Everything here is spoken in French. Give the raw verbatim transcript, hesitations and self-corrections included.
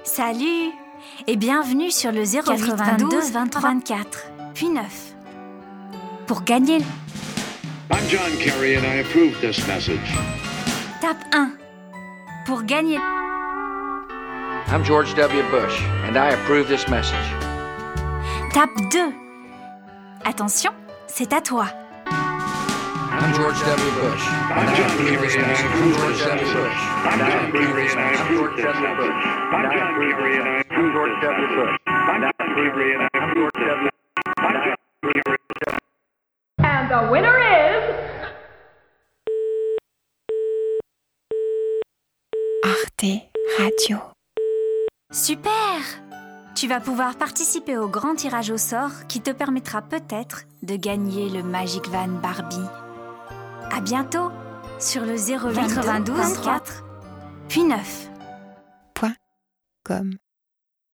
Salut et bienvenue sur le zéro huit vingt-douze vingt-trois vingt-quatre, puis neuf. Pour gagner, I'm John Kerry and I approve this message. tape un. Pour gagner, I'm George W. Bush, and I approve this message. tape deux. Attention, c'est à toi. I'm George W. Bush, and I approve this message. I'm George W. Bush, and I approve this message. I'm George W. Bush, and I approve this message. I'm George W. Bush, and I approve this message. I'm George W. And the winner is... Arte Radio. Super! Tu vas pouvoir participer au grand tirage au sort qui te permettra peut-être de gagner le Magic Van Barbie. À bientôt sur le zéro huit vingt-douze vingt-quatre, puis neuf. Point com.